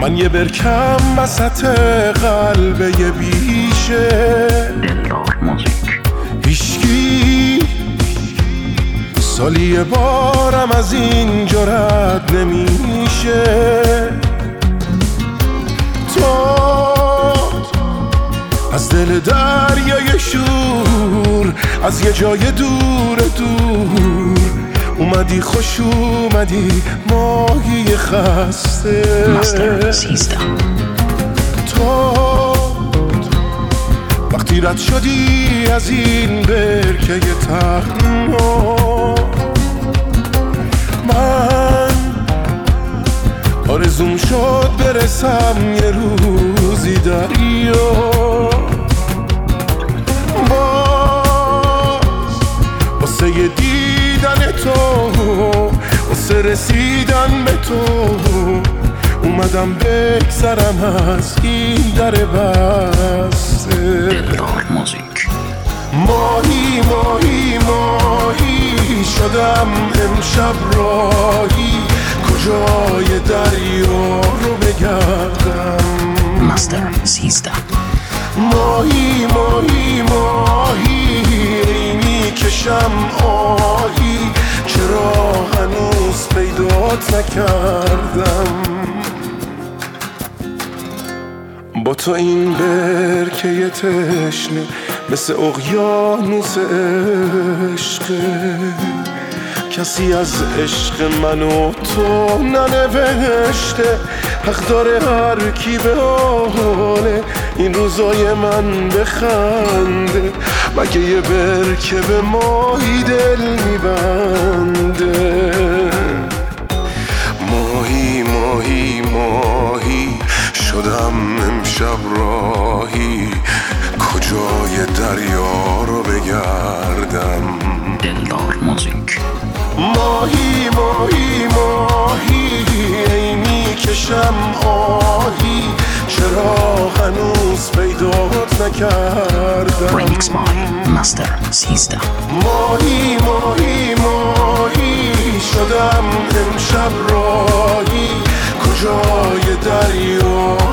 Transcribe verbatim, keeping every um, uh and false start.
من یه برکم وسط قلب یه بیشه دلدار موزیک. هیشکی سالی یه بارم از اینجا رد نمیشه. تو از دل دریای شور، از یه جای دور دور اومدی، خوش اومدی ماهی خسته. مستر سیزده. تو وقتی رد شدی از این برکه تنها، من آرزوم شد برسم یه روزی دریا. باز واسه دیدن تو، واسه رسیدن به تو اومدم بگذرم از این در بسته. دلدار موزیک. ماهی ماهی ماهی شدم امشب راهی، کجای دریا رو بگردم. مستر سیزده. ماهی ماهی ماهی میکشم آهی، چرا هنوز پیدات نکردم. با تو این برکه تشنه مثل اقیانوس عشقه، کسی از عشق من و تو ننوشته. حق داره هر کی به حال این روزای من بخنده، مگه یه برکه به ماهی دل میبنده. ماهی ماهی ماهی شدم امشب راهی، کجای دریا رو بگردم. دلدار موزیک. ماهی ماهی ماهی ای میکشم آهی، چرا هنوز پیدات نکردم. ریمیکس بای مستر سیزده. ماهی ماهی ماهی شدم امشب راهی، کجای دریا